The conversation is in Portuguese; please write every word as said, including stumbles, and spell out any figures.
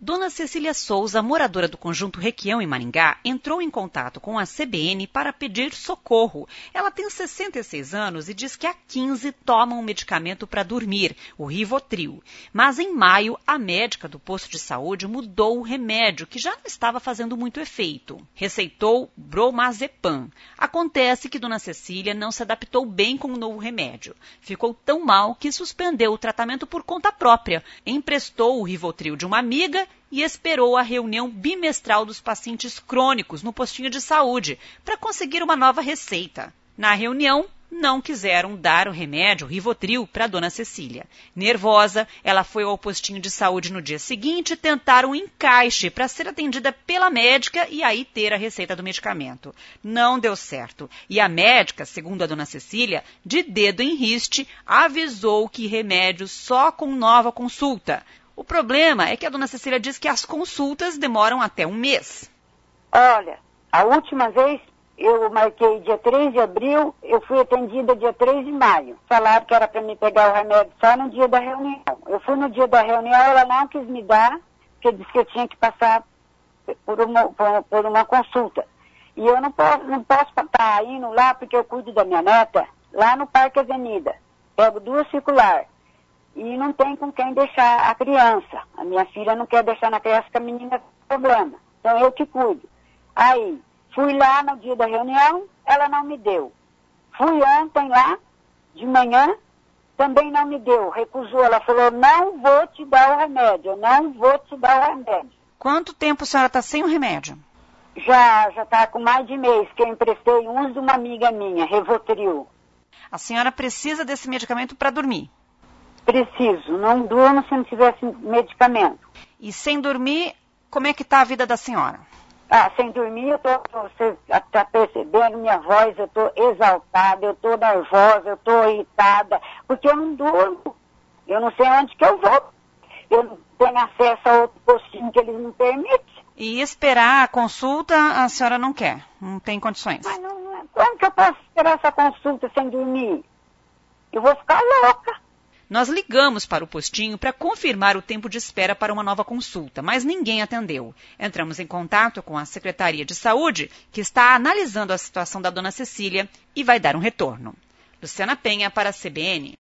Dona Cecília Souza, moradora do Conjunto Requião em Maringá, entrou em contato com a C B N para pedir socorro. Ela tem sessenta e seis anos e diz que há quinze toma um medicamento para dormir, o Rivotril. Mas em maio, a médica do posto de saúde mudou o remédio, que já não estava fazendo muito efeito. Receitou Bromazepam. Acontece que Dona Cecília não se adaptou bem com o novo remédio. Ficou tão mal que suspendeu o tratamento por conta própria. Emprestou o Rivotril de uma amiga e esperou a reunião bimestral dos pacientes crônicos no postinho de saúde para conseguir uma nova receita. Na reunião, não quiseram dar o remédio Rivotril para Dona Cecília. Nervosa, ela foi ao postinho de saúde no dia seguinte tentar um encaixe para ser atendida pela médica e aí ter a receita do medicamento. Não deu certo. E a médica, segundo a Dona Cecília, de dedo em riste, avisou que remédio só com nova consulta. O problema é que a Dona Cecília diz que as consultas demoram até um mês. Olha, a última vez eu marquei dia três de abril, eu fui atendida dia três de maio. Falaram que era para me pegar o remédio só no dia da reunião. Eu fui no dia da reunião, ela não quis me dar, porque disse que eu tinha que passar por uma, por, por uma consulta. E eu não posso, não posso estar indo lá porque eu cuido da minha neta, lá no Parque Avenida. Pego duas circular. E não tem com quem deixar a criança. A minha filha não quer deixar na criança que a menina tem problema. Então eu que cuido. Aí, fui lá no dia da reunião, ela não me deu. Fui ontem lá, de manhã, também não me deu. Recusou, ela falou, não vou te dar o remédio, eu não vou te dar o remédio. Quanto tempo a senhora está sem o remédio? Já, já está com mais de mês, que eu emprestei uns de uma amiga minha, Rivotril. A senhora precisa desse medicamento para dormir? Preciso, não durmo se não tivesse medicamento. E sem dormir, como é que está a vida da senhora? Ah, sem dormir, eu tô, tô você está percebendo minha voz, eu estou exaltada, eu estou nervosa, eu estou irritada, porque eu não durmo. Eu não sei onde que eu vou. Eu não tenho acesso a outro postinho que eles não permitem. E esperar a consulta, a senhora não quer? Não tem condições? Mas não, não, como que eu posso esperar essa consulta sem dormir? Eu vou ficar louca. Nós ligamos para o postinho para confirmar o tempo de espera para uma nova consulta, mas ninguém atendeu. Entramos em contato com a Secretaria de Saúde, que está analisando a situação da Dona Cecília e vai dar um retorno. Luciana Penha para a C B N.